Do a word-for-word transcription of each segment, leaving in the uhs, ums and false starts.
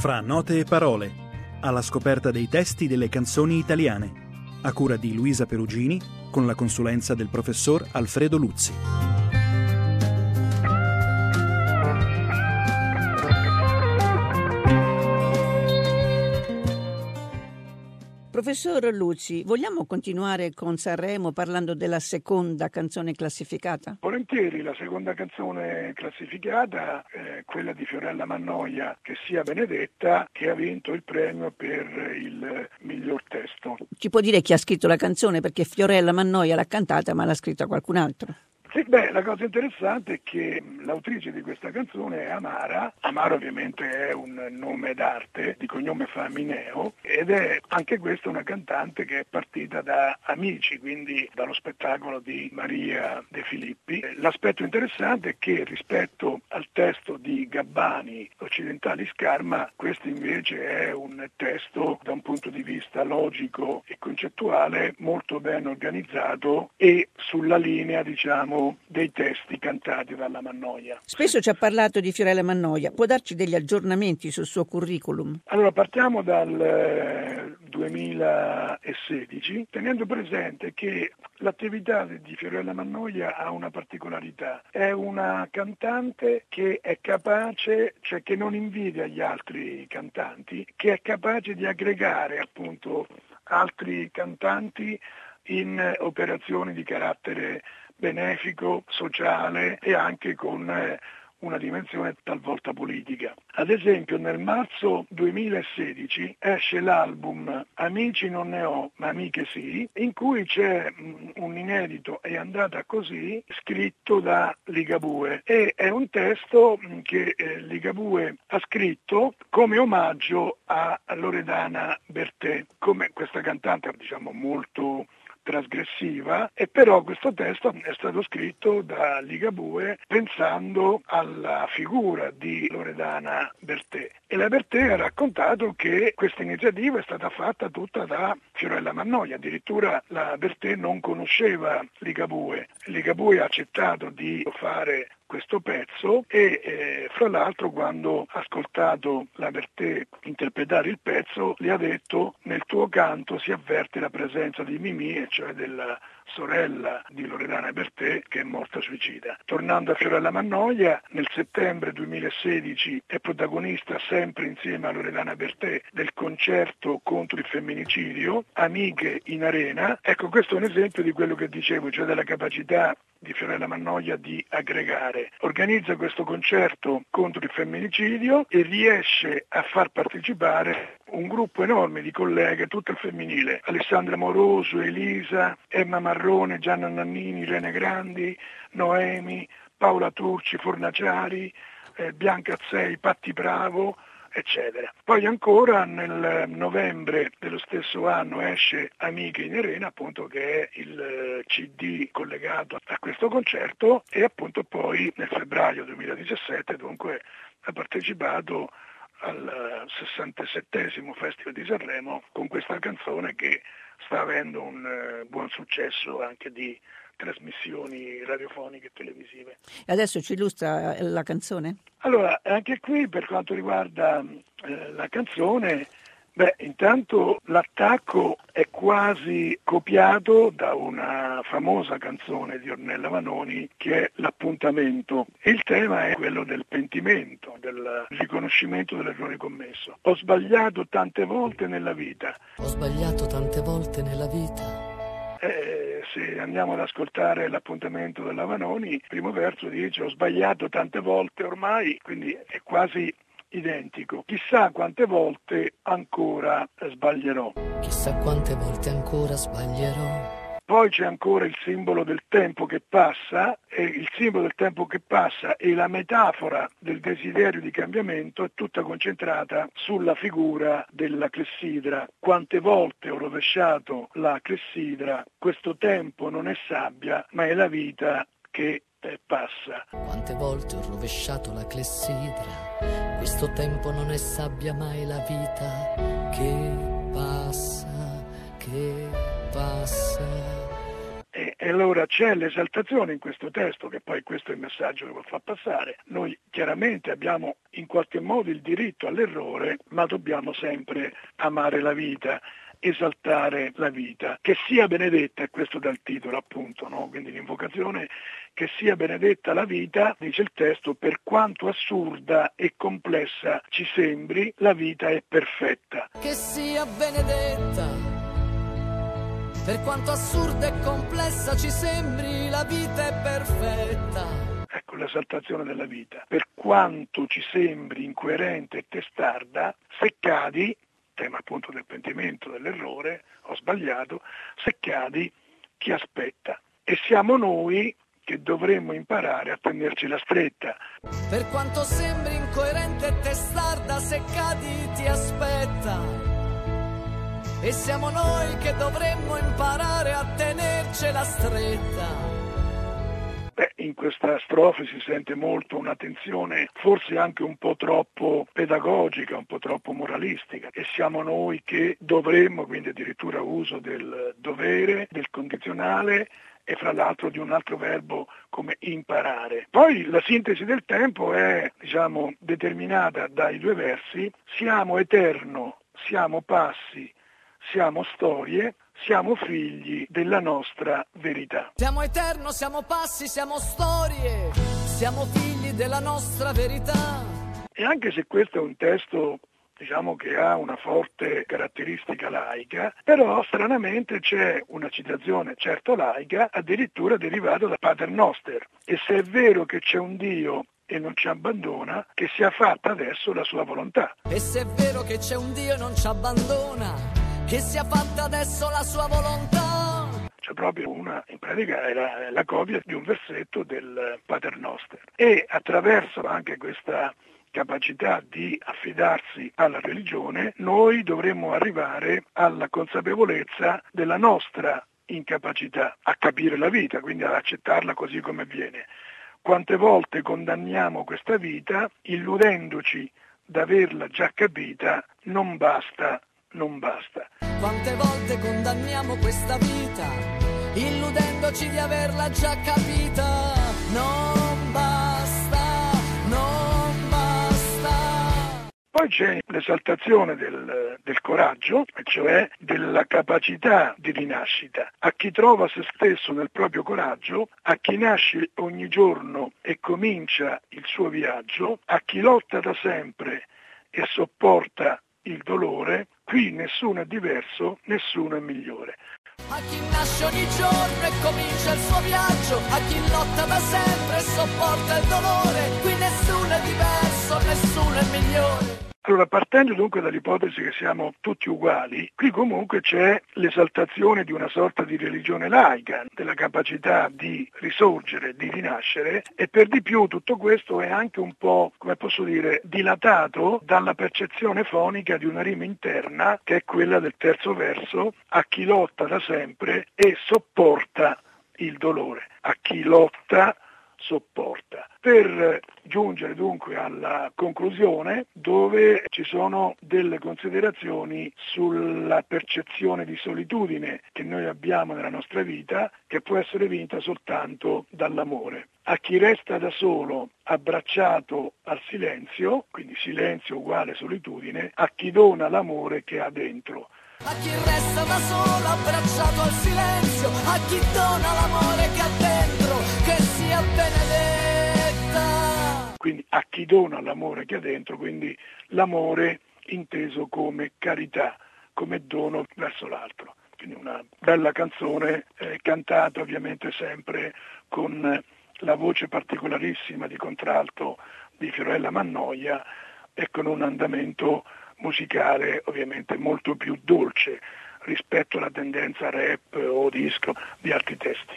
Fra note e parole, alla scoperta dei testi delle canzoni italiane, a cura di Luisa Perugini, con la consulenza del professor Alfredo Luzzi. Professor Luzzi, vogliamo continuare con Sanremo parlando della seconda canzone classificata? Volentieri, la seconda canzone classificata è quella di Fiorella Mannoia, Che sia benedetta, che ha vinto il premio per il miglior testo. Ci può dire chi ha scritto la canzone? Perché Fiorella Mannoia l'ha cantata, ma l'ha scritta qualcun altro. Sì, beh, la cosa interessante è che l'autrice di questa canzone è Amara. Amara ovviamente è un nome d'arte, di cognome Famineo, ed è anche questa una cantante che è partita da Amici, quindi dallo spettacolo di Maria De Filippi. L'aspetto interessante è che rispetto al testo di Gabbani, Occidentali Scarma, questo invece è un testo da un punto di vista logico e concettuale molto ben organizzato e sulla linea, diciamo, dei testi cantati dalla Mannoia. Spesso ci ha parlato di Fiorella Mannoia, può darci degli aggiornamenti sul suo curriculum? Allora partiamo dal eh, duemilasedici, tenendo presente che l'attività di Fiorella Mannoia ha una particolarità, è una cantante che è capace, cioè che non invidia gli altri cantanti, che è capace di aggregare appunto altri cantanti in operazioni di carattere benefico, sociale e anche con eh, una dimensione talvolta politica. Ad esempio nel marzo duemilasedici esce l'album Amici non ne ho, ma amiche sì, in cui c'è mh, un inedito È andata così, scritto da Ligabue, e è un testo mh, che eh, Ligabue ha scritto come omaggio a Loredana Bertè, come questa cantante diciamo molto trasgressiva, e però questo testo è stato scritto da Ligabue pensando alla figura di Loredana Bertè, e la Bertè ha raccontato che questa iniziativa è stata fatta tutta da Fiorella Mannoia, addirittura la Bertè non conosceva Ligabue, Ligabue ha accettato di fare questo pezzo e eh, fra l'altro quando ha ascoltato la Bertè interpretare il pezzo le ha detto: nel tuo canto si avverte la presenza di Mimì, e cioè della sorella di Loredana Bertè che è morta suicida. Tornando a Fiorella Mannoia, nel settembre duemilasedici è protagonista sempre insieme a Loredana Bertè del concerto contro il femminicidio Amiche in Arena. Ecco, questo è un esempio di quello che dicevo, cioè della capacità di Fiorella Mannoia di aggregare. Organizza questo concerto contro il femminicidio e riesce a far partecipare un gruppo enorme di colleghe, tutto il femminile: Alessandra Moroso, Elisa, Emma Marrone, Gianna Nannini, Irene Grandi, Noemi, Paola Turci, Fornaciari, eh, Bianca Azzei, Patti Bravo, eccetera. Poi ancora nel novembre dello stesso anno esce Amiche in Arena, appunto, che è il C D collegato a questo concerto, e appunto poi nel febbraio duemiladiciassette dunque ha partecipato al sessantasettesimo Festival di Sanremo con questa canzone che sta avendo un uh, buon successo anche di trasmissioni radiofoniche e televisive. E adesso ci illustra la canzone? Allora, anche qui per quanto riguarda eh, la canzone, beh, intanto l'attacco è quasi copiato da una famosa canzone di Ornella Vanoni che è L'appuntamento. Il tema è quello del pentimento, del riconoscimento dell'errore commesso. Ho sbagliato tante volte nella vita. Ho sbagliato tante volte nella vita. Eh, se andiamo ad ascoltare L'appuntamento della Vanoni, il primo verso dice: ho sbagliato tante volte ormai, quindi è quasi identico. Chissà quante volte ancora sbaglierò. Chissà quante volte ancora sbaglierò. Poi c'è ancora il simbolo del tempo che passa, e il simbolo del tempo che passa e la metafora del desiderio di cambiamento è tutta concentrata sulla figura della clessidra. Quante volte ho rovesciato la clessidra, questo tempo non è sabbia, ma è la vita che eh, passa. Quante volte ho rovesciato la clessidra, questo tempo non è sabbia, ma è la vita che passa, che passa. E, e allora Allora c'è l'esaltazione in questo testo, che poi questo è il messaggio che vuol far passare. Noi chiaramente abbiamo in qualche modo il diritto all'errore, ma dobbiamo sempre amare la vita, esaltare la vita, che sia benedetta, e questo dal titolo appunto, no? Quindi l'invocazione, che sia benedetta la vita, dice il testo, per quanto assurda e complessa ci sembri, la vita è perfetta. Che sia benedetta, per quanto assurda e complessa ci sembri, la vita è perfetta. Ecco l'esaltazione della vita. Per quanto ci sembri incoerente e testarda, se cadi, tema appunto del pentimento, dell'errore, ho sbagliato, se cadi ti aspetta. E siamo noi che dovremmo imparare a tenercela stretta. Per quanto sembri incoerente e testarda, se cadi ti aspetta. E siamo noi che dovremmo imparare a tenercela stretta. Beh, in questa strofe si sente molto una tensione forse anche un po' troppo pedagogica, un po' troppo moralistica, e siamo noi che dovremmo, quindi addirittura uso del dovere, del condizionale e fra l'altro di un altro verbo come imparare. Poi la sintesi del tempo è, diciamo, determinata dai due versi: siamo eterno, siamo passi, siamo storie, siamo figli della nostra verità. Siamo eterno, siamo passi, siamo storie, siamo figli della nostra verità. E anche se questo è un testo, diciamo, che ha una forte caratteristica laica, però stranamente c'è una citazione, certo laica, addirittura derivata da Pater Noster. E se è vero che c'è un Dio e non ci abbandona, che sia fatta adesso la sua volontà. E se è vero che c'è un Dio e non ci abbandona, che sia fatta adesso la sua volontà. C'è proprio una, in pratica è la, è la copia di un versetto del Pater Noster. E attraverso anche questa capacità di affidarsi alla religione, noi dovremmo arrivare alla consapevolezza della nostra incapacità a capire la vita, quindi ad accettarla così come viene. Quante volte condanniamo questa vita illudendoci d'averla già capita, non basta. Non basta. Quante volte condanniamo questa vita, illudendoci di averla già capita. Non basta, non basta. Poi c'è l'esaltazione del, del coraggio, cioè della capacità di rinascita. A chi trova se stesso nel proprio coraggio, a chi nasce ogni giorno e comincia il suo viaggio, a chi lotta da sempre e sopporta il dolore, qui nessuno è diverso, nessuno è migliore. A chi nasce ogni giorno e comincia il suo viaggio, a chi lotta da sempre e sopporta il dolore, qui nessuno è diverso, nessuno è migliore. Allora, partendo dunque dall'ipotesi che siamo tutti uguali, qui comunque c'è l'esaltazione di una sorta di religione laica, della capacità di risorgere, di rinascere, e per di più tutto questo è anche un po', come posso dire, dilatato dalla percezione fonica di una rima interna, che è quella del terzo verso: a chi lotta da sempre e sopporta il dolore. A chi lotta sopporta. Per giungere dunque alla conclusione, dove ci sono delle considerazioni sulla percezione di solitudine che noi abbiamo nella nostra vita, che può essere vinta soltanto dall'amore. A chi resta da solo, abbracciato al silenzio, quindi silenzio uguale solitudine, a chi dona l'amore che ha dentro. A chi resta da solo, abbracciato al silenzio, a chi dona l'amore che ha dentro, che sia benedetta. Quindi a chi dona l'amore che ha dentro, quindi l'amore inteso come carità, come dono verso l'altro. Quindi una bella canzone eh, cantata ovviamente sempre con la voce particolarissima di contralto di Fiorella Mannoia e con un andamento musicale ovviamente molto più dolce rispetto alla tendenza rap o disco di altri testi.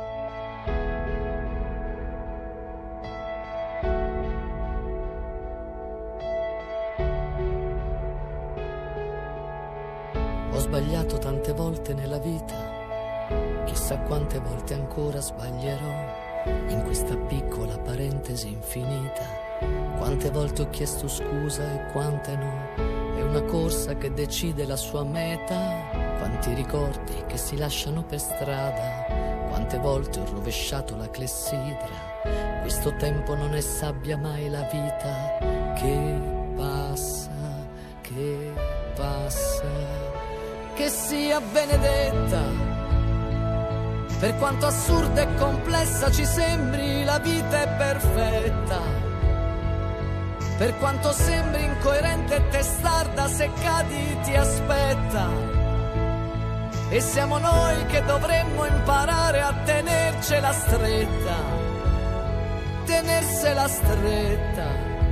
Ho sbagliato tante volte nella vita, chissà quante volte ancora sbaglierò in questa piccola parentesi infinita. Quante volte ho chiesto scusa e quante no, è una corsa che decide la sua meta. Quanti ricordi che si lasciano per strada, quante volte ho rovesciato la clessidra. Questo tempo non è sabbia mai la vita che passa, che passa. Che sia benedetta, per quanto assurda e complessa ci sembri, la vita è perfetta. Per quanto sembri incoerente e testarda, se cadi ti aspetta. E siamo noi che dovremmo imparare a tenercela stretta, tenersela stretta.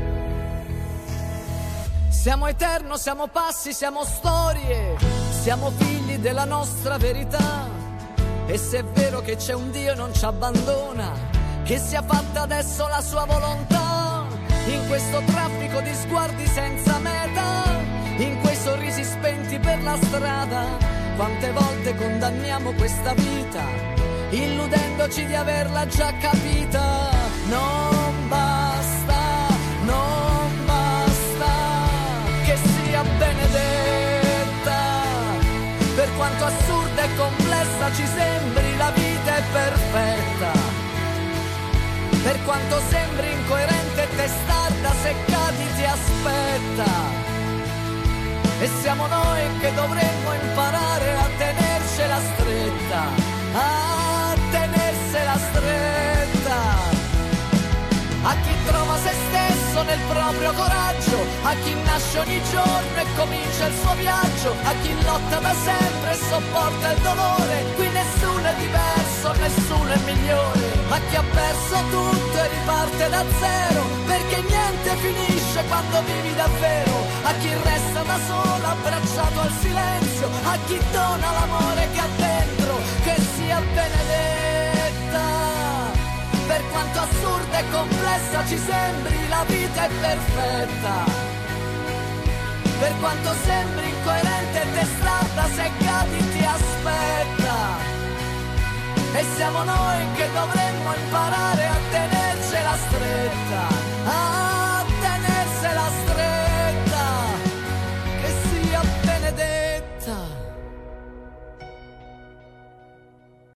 Siamo eterno, siamo passi, siamo storie, siamo figli della nostra verità. E se è vero che c'è un Dio e non ci abbandona, che sia fatta adesso la sua volontà. In questo traffico di sguardi senza meta, in quei sorrisi spenti per la strada, quante volte condanniamo questa vita, illudendoci di averla già capita. Non basta, non basta che sia benedetta, per quanto assurda e complessa ci sembri, la vita è perfetta. Per quanto sembri incoerente e testarda, se cadi ti aspetta. E siamo noi che dovremmo imparare a tenercela stretta, a tenersela stretta. A chi trova se stesso nel proprio coraggio, a chi nasce ogni giorno e comincia il suo viaggio, a chi lotta da sempre e sopporta il dolore. Qui nessuno è diverso, nessuno è migliore. A chi ha perso tutto e riparte da zero, perché niente finisce quando vivi davvero. A chi resta da solo abbracciato al silenzio, a chi dona l'amore che ha dentro, che sia benedetta. Per quanto assurda e complessa ci sembri, la vita è perfetta. Per quanto sembri incoerente e testarda, se cadi ti aspetta. E siamo noi che dovremmo imparare a tenere